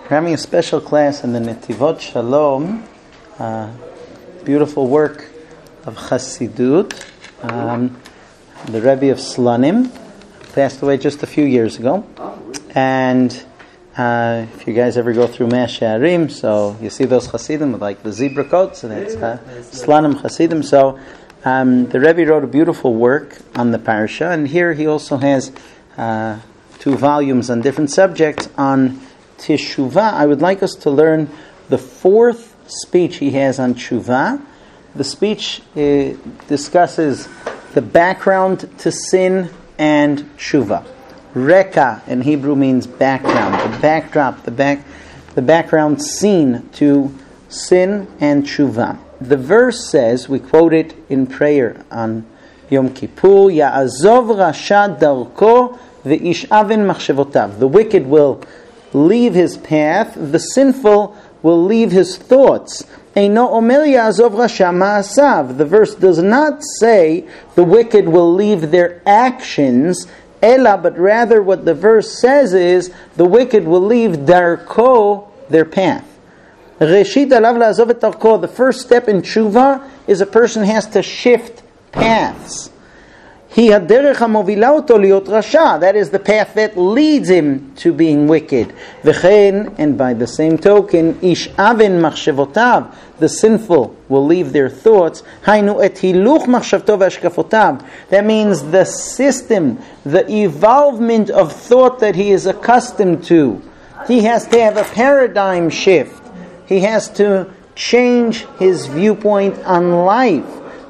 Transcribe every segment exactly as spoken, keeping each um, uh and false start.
We're having a special class in the Netivot Shalom, uh, beautiful work of Chassidut. Um, the Rebbe of Slonim passed away just a few years ago. And uh, if you guys ever go through Mea She'arim, so you see those Chassidim with like the zebra coats, and it's uh, Slonim Chassidim. So um, the Rebbe wrote a beautiful work on the parasha, and here he also has uh, two volumes on different subjects on Teshuvah. I would like us to learn the fourth speech he has on Teshuvah. The speech uh, discusses the background to sin and Teshuvah. Reka in Hebrew means background, the backdrop, the back, the background scene to sin and Teshuvah. The verse says, we quote it in prayer on Yom Kippur, Ya'azov rasha darko ve'ishaven machshevotav. The wicked will leave his path, the sinful will leave his thoughts. Eino omer ya'azov rasha ma'asav. The verse does not say the wicked will leave their actions, ela, but rather what the verse says is the wicked will leave darko, their path. Reshit alav la'azov et darko. The first step in tshuva is a person has to shift paths. Hi haderech hamovila oto liot rasha. That is the path that leads him to being wicked. V'chein, and by the same token, ish aven machshevotav. The sinful will leave their thoughts. Hainu et hiluch machshavto v'ashkafotav. That means the system, the evolvement of thought that he is accustomed to. He has to have a paradigm shift. He has to change his viewpoint on life.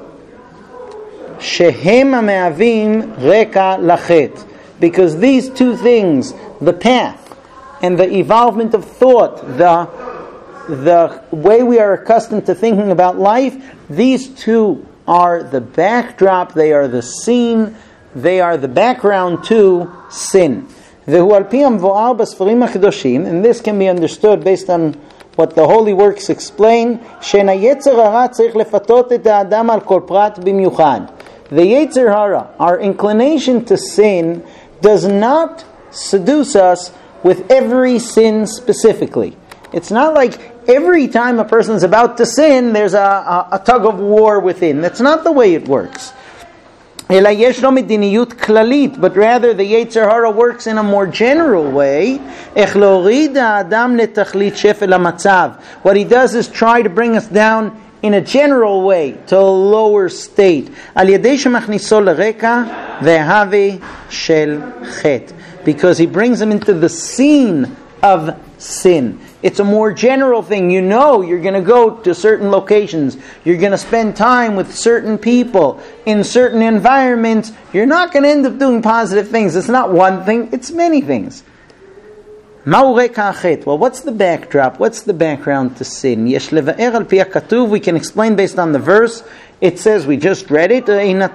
Shehem me'avim reka lachet, because these two things, the path and the evolvement of thought, the the way we are accustomed to thinking about life, these two are the backdrop, they are the scene, they are the background to sin. Vehu al pi hamvoar b'sfarim hakedoshim, and this can be understood based on what the holy works explain. She'en hayetzer hara tzarich lefatot et ha'adam al kol prat b'miuchad. The Yetzer Hara, our inclination to sin, does not seduce us with every sin specifically. It's not like every time a person is about to sin, there's a, a, a tug of war within. That's not the way it works. But rather the Yetzer Hara works in a more general way. What he does is try to bring us down in a general way to a lower state. Because he brings them into the scene of sin. It's a more general thing. You know you're going to go to certain locations. You're going to spend time with certain people in certain environments. You're not going to end up doing positive things. It's not one thing, it's many things. Well, what's the backdrop? What's the background to sin? We can explain based on the verse. It says, we just read it,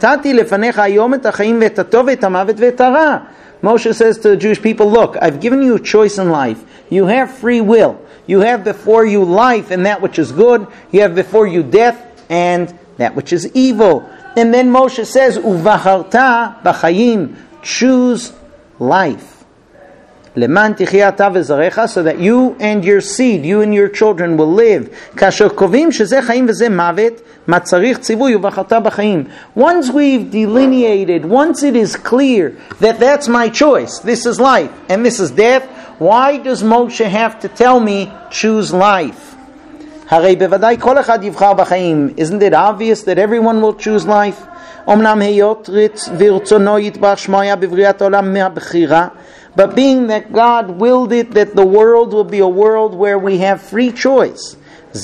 Moshe says to the Jewish people, look, I've given you a choice in life. You have free will. You have before you life and that which is good. You have before you death and that which is evil. And then Moshe says, Uvacharta b'chayim, choose life. Leman tichya ta v'zarecha, so that you and your seed, you and your children will live. Kasher kovim shezeh chayim v'zeh mavet, matzarich tzivuy uvacharta b'chayim. Once we've delineated, once it is clear that that's my choice, this is life and this is death, why does Moshe have to tell me choose life? Harei bevadai kol echad yivchar b'chayim. Isn't it obvious that everyone will choose life? Omnam heyot ritz v'rtzono yitbarach shmoya b'vriat olam me'abchira. But being that God willed it that the world will be a world where we have free choice.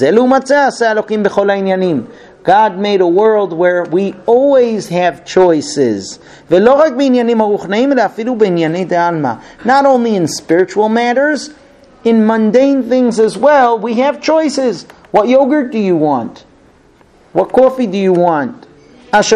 God made a world where we always have choices. Not only in spiritual matters, in mundane things as well, we have choices. What yogurt do you want? What coffee do you want? But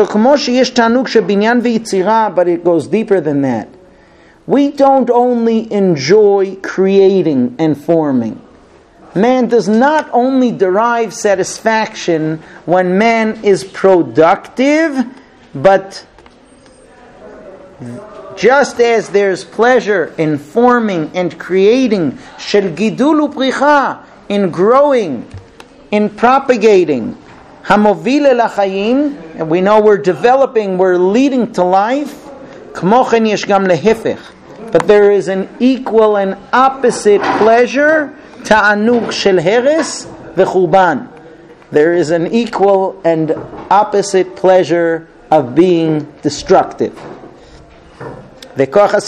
it goes deeper than that. We don't only enjoy creating and forming. Man does not only derive satisfaction when man is productive, but Just as there's pleasure in forming and creating, shel gidul upricha, in growing, in propagating, hamovil el hachayim, and we know we're developing, we're leading to life. Kmochen yesh gam lehifech, but there is an equal and opposite pleasure, ta'anug shel heres v'churban. There is an equal and opposite pleasure of being destructive. And as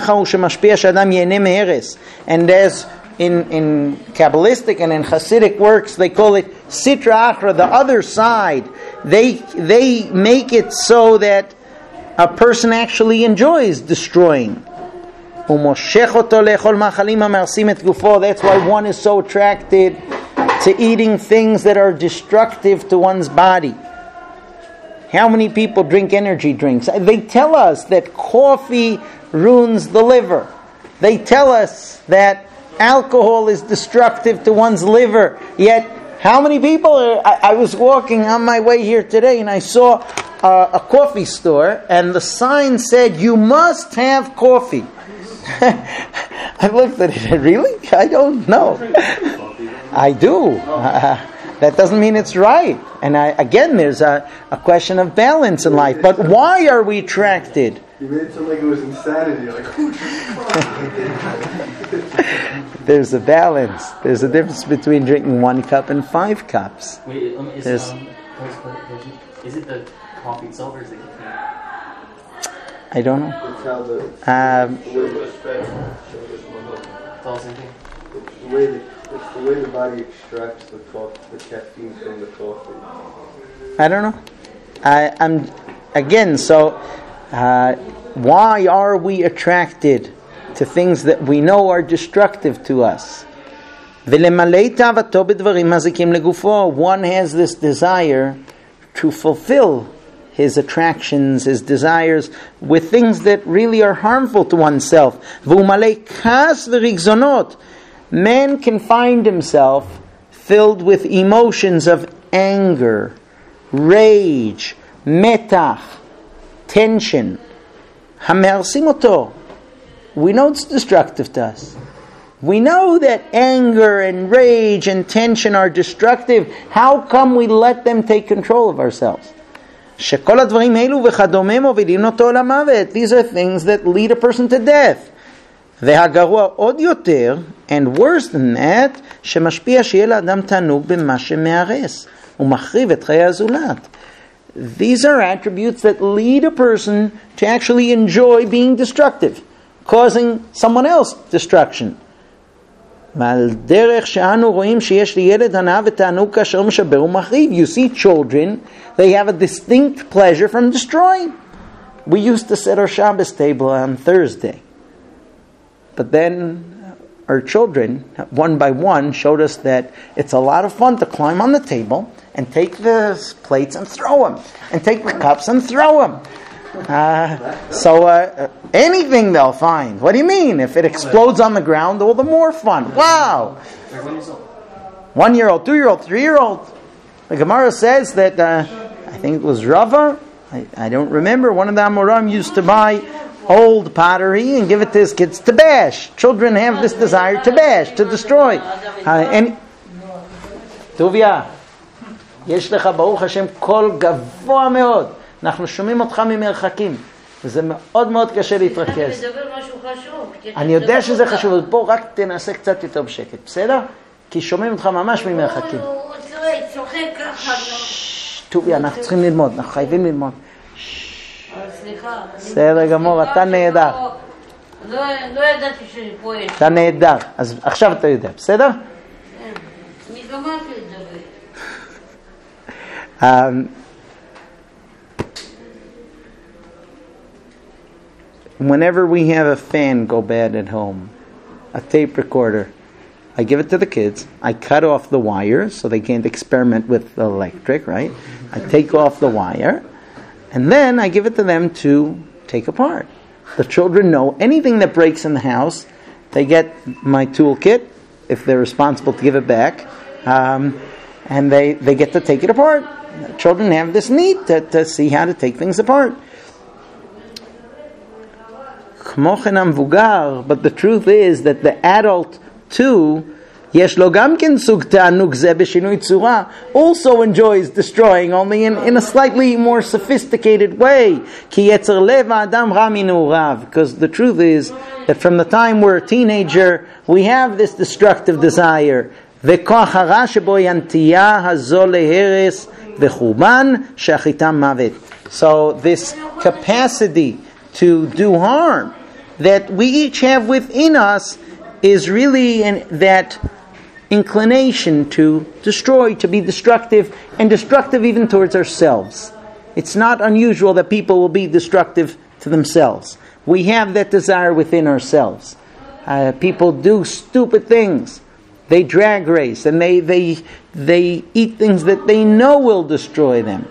in, in Kabbalistic and in Hasidic works, they call it Sitra Achra, the other side. They, they make it so that a person actually enjoys destroying. That's why one is so attracted to eating things that are destructive to one's body. How many people drink energy drinks? They tell us that coffee ruins the liver. They tell us that alcohol is destructive to one's liver. Yet, how many people are... I, I was walking on my way here today and I saw uh, a coffee store and the sign said, "You must have coffee." I looked at it. Really? I don't know. I do. Uh, that doesn't mean it's right. And I, again, there's a, a question of balance in life. But why are we attracted? You made it sound like it was insanity. Like, who There's a balance. There's a difference between drinking one cup and five cups. Wait, um, is, um, is it the coffee itself or is it the caffeine? I don't know. It's how the, Um, the way the, It's all the same thing. the way the, it's the way the body extracts the coffee, the caffeine from the coffee. I don't know. I, I'm again. So, uh, why are we attracted to things that we know are destructive to us? One has this desire to fulfill his attractions, his desires, with things that really are harmful to oneself. Man can find himself filled with emotions of anger, rage, metach, tension. We know it's destructive to us. We know that anger and rage and tension are destructive. How come we let them take control of ourselves? These are things that lead a person to death. And worse than that, these are attributes that lead a person to actually enjoy being destructive, causing someone else destruction. You see children, they have a distinct pleasure from destroying. We used to set our Shabbos table on Thursday. But then our children, one by one, showed us that it's a lot of fun to climb on the table and take the plates and throw them, and take the cups and throw them. Uh, so uh, anything they'll find. What do you mean? If it explodes on the ground, all the more fun. Wow! One year old, two year old, three year old. The Gemara says that uh, I think it was Rava. I, I don't remember. One of the Amoram used to buy old pottery and give it to his kids to bash. Children have this desire to bash, to destroy. Uh, and Tuvia, יש לך ברוך השם קול גבוה מאוד. אנחנו שומעים אותך ממרחקים. וזה מאוד מאוד קשה להתרכז. אתה מדבר משהו חשוב. אני יודע שזה חשוב, אבל פה רק תנסה קצת יותר בשקט, בסדר? כי שומעים אותך ממש ממרחקים. הוא צוחק ככה. טוביה, אנחנו צריכים ללמוד, אנחנו חייבים ללמוד. סליחה. בסדר גמור, אתה נהדר. לא ידעתי שאני פועל. אתה נהדר, אז עכשיו אתה יודע, בסדר? אני גמרתי לדבר. Um, whenever we have a fan go bad at home, a tape recorder, I give it to the kids. I cut off the wire so they can't experiment with the electric, right? I take off the wire, and then I give it to them to take apart. The children know anything that breaks in the house, they get my toolkit, if they're responsible to give it back, um, and they, they get to take it apart. Children have this need to, to see how to take things apart. But the truth is that the adult too, יש לו גם כן סוג תענוג זה בשינוי צורה, also enjoys destroying, only in, in a slightly more sophisticated way. כי יצר לב האדם רע מנעוריו. Because the truth is that from the time we're a teenager, we have this destructive desire. וכוח הרע שבו היא הנטייה הזו להרס וחורבן שאחיתם מוות. So this capacity to do harm that we each have within us is really in that inclination to destroy, to be destructive, and destructive even towards ourselves. It's not unusual that people will be destructive to themselves. We have that desire within ourselves. Uh, people do stupid things. They drag race, and they, they, they eat things that they know will destroy them.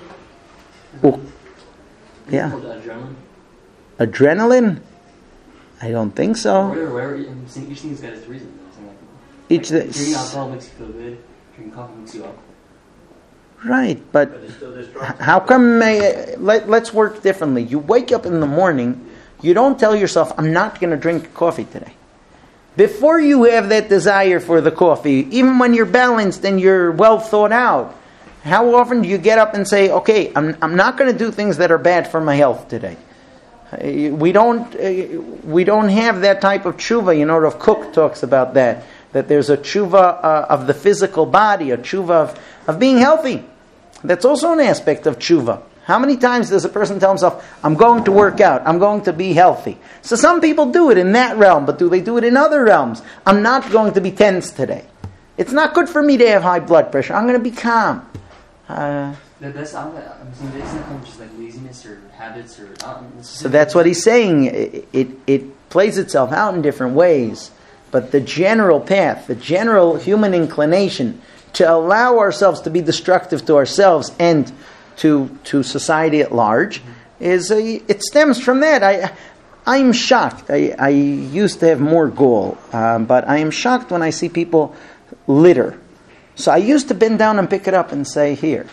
Oh. Yeah. Adrenaline? Adrenaline? I don't think so. Whatever, whatever. Each thing's got its reason. Each like, the, drinking alcohol makes you feel good. Drinking coffee makes you up. Right, but how come? Uh, let, let's work differently. You wake up in the morning. You don't tell yourself, "I'm not going to drink coffee today." Before you have that desire for the coffee, even when you're balanced and you're well thought out, how often do you get up and say, "Okay, I'm I'm not going to do things that are bad for my health today"? Uh, we don't uh, we don't have that type of tshuva. You know, Rav Kook talks about that. That there's a tshuva uh, of the physical body, a tshuva of, of being healthy. That's also an aspect of tshuva. How many times does a person tell himself, "I'm going to work out, I'm going to be healthy"? So some people do it in that realm, but do they do it in other realms? I'm not going to be tense today. It's not good for me to have high blood pressure. I'm going to be calm. Uh, that, that's, I'm, I'm saying that's not just like laziness or habits or. Uh, so that's what he's saying. It, it it plays itself out in different ways. But the general path, the general human inclination to allow ourselves to be destructive to ourselves and to to society at large, is a, it stems from that. I I'm shocked. I, I used to have more gall, um, but I am shocked when I see people litter. So I used to bend down and pick it up and say, "Here."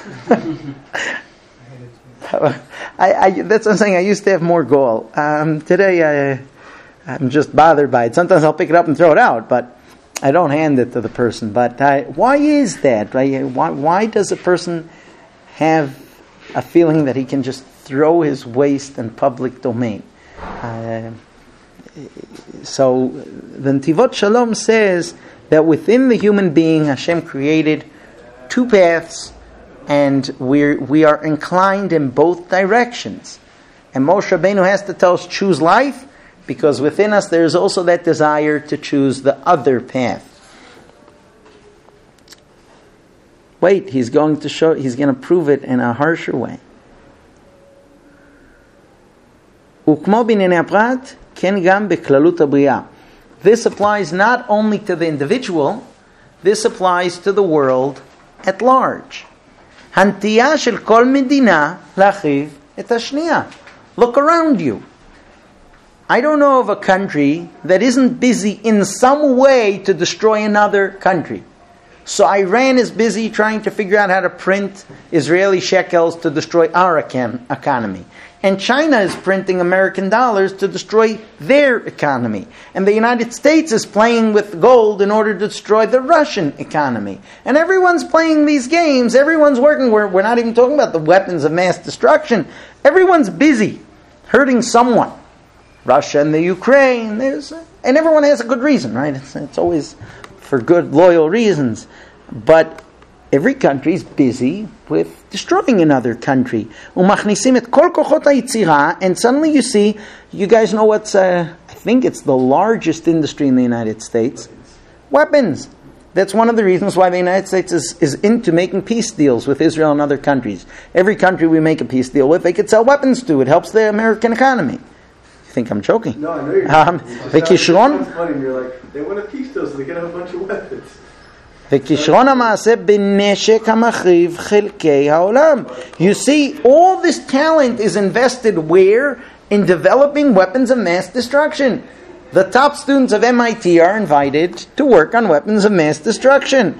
I, I, that's what I'm saying. I used to have more gall. Um, today I. I'm just bothered by it. Sometimes I'll pick it up and throw it out, but I don't hand it to the person. But I, why is that? Right? Why, why does a person have a feeling that he can just throw his waste in public domain? Uh, so the Netivot Shalom says that within the human being, Hashem created two paths, and we we are inclined in both directions. And Moshe Rabbeinu has to tell us, choose life, because within us there is also that desire to choose the other path. Wait, he's going to show, he's going to prove it in a harsher way. וכמו בענייני הפרט, כן גם בכללות הבריאה. This applies not only to the individual, this applies to the world at large. הנטייה של כל מדינה להחריב את השנייה. Look around you. I don't know of a country that isn't busy in some way to destroy another country. So Iran is busy trying to figure out how to print Israeli shekels to destroy our economy. And China is printing American dollars to destroy their economy. And the United States is playing with gold in order to destroy the Russian economy. And everyone's playing these games. Everyone's working. We're, we're not even talking about the weapons of mass destruction. Everyone's busy hurting someone. Russia and the Ukraine. There's, and everyone has a good reason, right? It's, it's always for good, loyal reasons. But every country is busy with destroying another country. And suddenly you see, you guys know what's, uh, I think it's the largest industry in the United States. Weapons. That's one of the reasons why the United States is, is into making peace deals with Israel and other countries. Every country we make a peace deal with, they could sell weapons to. It helps the American economy. I think I'm joking. No, I know you're um, Vikishron? It's funny, you're like, they want a peace deal so they can have a bunch of weapons. וכישרון המעשה בנשק המחריב חלקי העולם. You see, all this talent is invested where? In developing weapons of mass destruction. The top students of M I T are invited to work on weapons of mass destruction.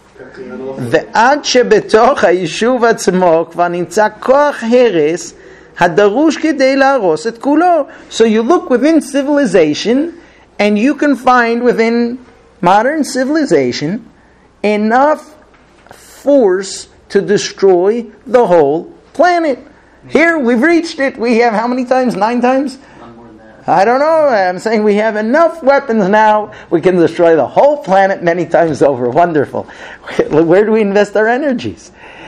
ועד שבתוך היישוב עצמו כבר נמצא כוח הרס Hadarush kedei la'aros et kulo. So you look within civilization, and you can find within modern civilization enough force to destroy the whole planet. Here, we've reached it. We have how many times? Nine times? I don't know. I'm saying we have enough weapons now. We can destroy the whole planet many times over. Wonderful. Where do we invest our energies?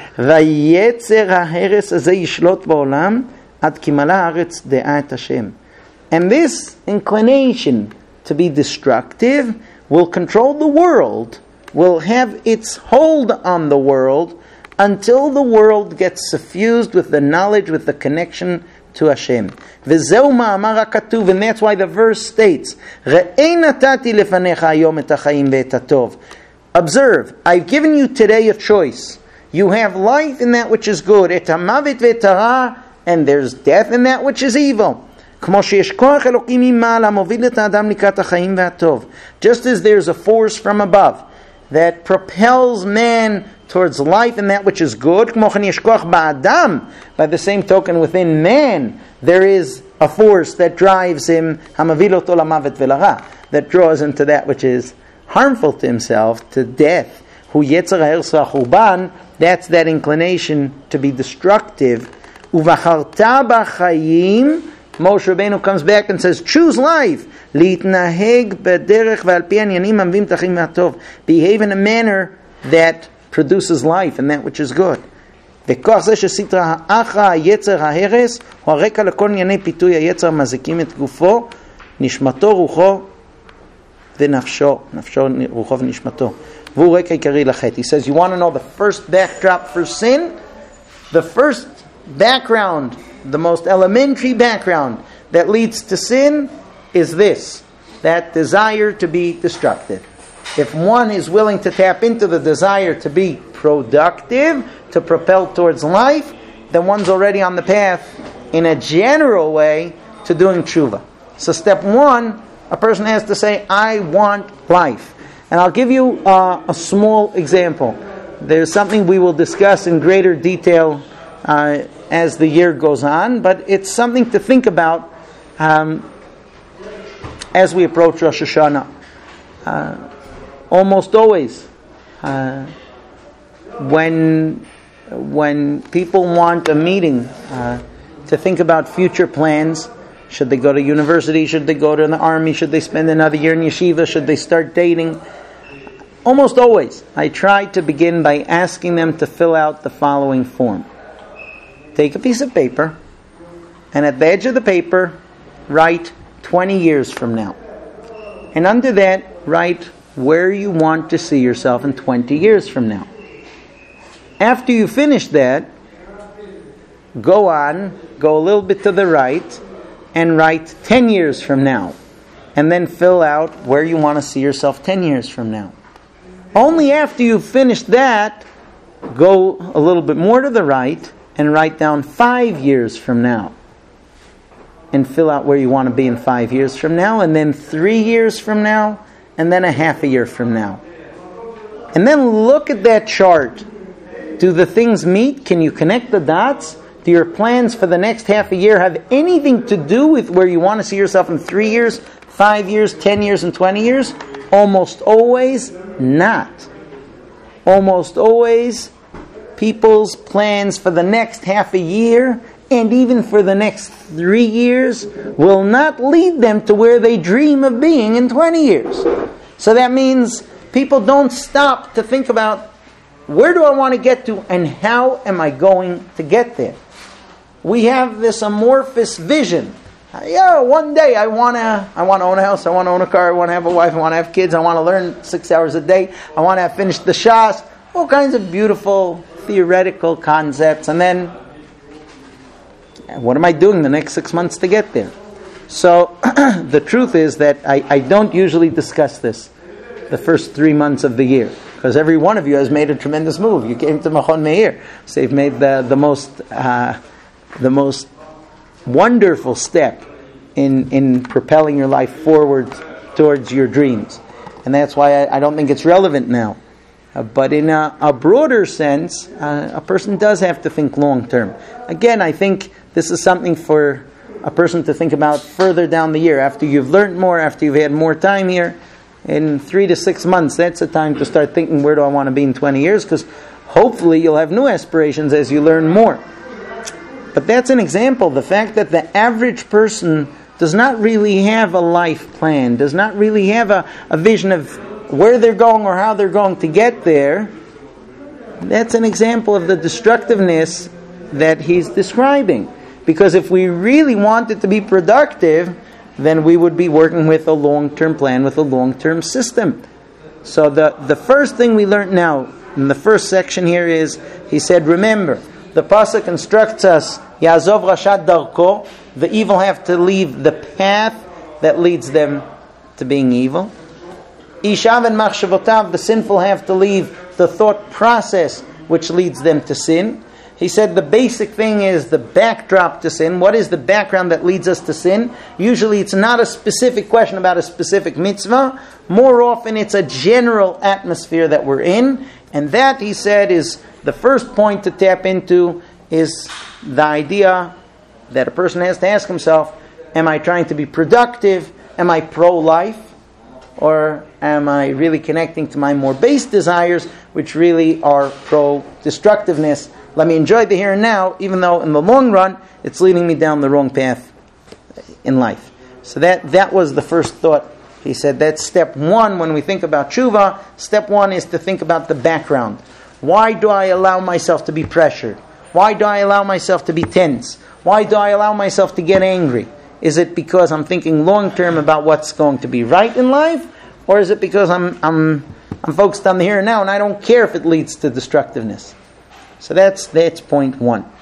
ויצר ההרס הזה ישלוט בעולם עד כי מלאה הארץ דעה את השם. And this inclination to be destructive will control the world, will have its hold on the world until the world gets suffused with the knowledge, with the connection to Hashem. וזהו מאמר הכתוב, and that's why the verse states, ראי נתתי לפניך היום את החיים ואת הטוב. Observe, I've given you today a choice. You have life in that which is good, את המוות ואת הרע, and there's death in that which is evil. כמו שיש כוח אלוקים ממעלה מוביל את האדם לקראת החיים והטוב. Just as there's a force from above that propels man towards life and that which is good, כמו כן יש כוח באדם, by the same token within man there is a force that drives him, המוביל אותו למוות ולרע, that draws him to that which is harmful to himself, to death. hu yetzer ha'eres v'achurban, that's that inclination to be destructive. Uvacharta b'chayim, Moshe Rabbeinu comes back and says, choose life. Litnaheg b'derech v'al pi anyanim amvim tachim v'atov. Behave in a manner that produces life and that which is good. וכוח זה שסטרא האחרא היצר ההרס הוא הרקע לכל ענייני פיתוי היצר מזיקים את גופו, נשמתו, רוחו ונפשו, נפשו, רוחו ונשמתו. והוא רקע עיקרי לחטא. He says, you want to know the first backdrop for sin? The first background, the most elementary background that leads to sin is this, that desire to be destructive. If one is willing to tap into the desire to be productive, to propel towards life, then one's already on the path in a general way to doing tshuva. So step one, a person has to say, I want life. And I'll give you uh, a small example. There's something we will discuss in greater detail uh, as the year goes on, but it's something to think about um, as we approach Rosh Hashanah. Uh, almost always, uh, when when people want a meeting uh, to think about future plans, should they go to university, should they go to the army, should they spend another year in yeshiva, should they start dating, almost always I try to begin by asking them to fill out the following form. Take a piece of paper, and at the edge of the paper write twenty years from now, and under that write where you want to see yourself in twenty years from now. After you finish that, go on, go a little bit to the right, and write ten years from now. And then fill out where you want to see yourself ten years from now. Only after you've finished that, go a little bit more to the right, and write down five years from now. And fill out where you want to be in five years from now, and then three years from now, and then a half a year from now. And then look at that chart. Do the things meet? Can you connect the dots? Do your plans for the next half a year have anything to do with where you want to see yourself in three years, five years, ten years, and twenty years? Almost always not. Almost always, people's plans for the next half a year and even for the next three years will not lead them to where they dream of being in twenty years. So that means people don't stop to think about, where do I want to get to and how am I going to get there? We have this amorphous vision. Yeah, one day I want to I want to own a house, I want to own a car, I want to have a wife, I want to have kids, I want to learn six hours a day, I want to have finished the Shas, all kinds of beautiful theoretical concepts. And then, what am I doing the next six months to get there? So, the truth is that I, I don't usually discuss this the first three months of the year, because every one of you has made a tremendous move. You came to Machon Meir, so you've made the the most uh, the most wonderful step in in propelling your life forward towards your dreams, and that's why I, I don't think it's relevant now. Uh, but in a, a broader sense, uh, a person does have to think long term. Again, I think this is something for a person to think about further down the year. After you've learned more, after you've had more time here, in three to six months, that's the time to start thinking, where do I want to be in twenty years? Because hopefully you'll have new aspirations as you learn more. But that's an example. The fact that the average person does not really have a life plan, does not really have a, a vision of where they're going or how they're going to get there, that's an example of the destructiveness that he's describing. Because if we really wanted to be productive, then we would be working with a long-term plan, with a long-term system. So the, the first thing we learned now, in the first section here is, he said, remember, the pasuk instructs us, Ya'azov Rashat Darko, the evil have to leave the path that leads them to being evil. Ishav and Machshavotav, the sinful have to leave the thought process which leads them to sin. He said the basic thing is the backdrop to sin. What is the background that leads us to sin? Usually it's not a specific question about a specific mitzvah. More often it's a general atmosphere that we're in. And that, he said, is the first point to tap into, is the idea that a person has to ask himself, am I trying to be productive? Am I pro-life? Or am I really connecting to my more base desires, which really are pro-destructiveness? Let me enjoy the here and now, even though in the long run, it's leading me down the wrong path in life. So that, that was the first thought. He said that's step one when we think about tshuva. Step one is to think about the background. Why do I allow myself to be pressured? Why do I allow myself to be tense? Why do I allow myself to get angry? Is it because I'm thinking long term about what's going to be right in life? Or is it because I'm I'm I'm focused on the here and now and I don't care if it leads to destructiveness? So that's that's point one.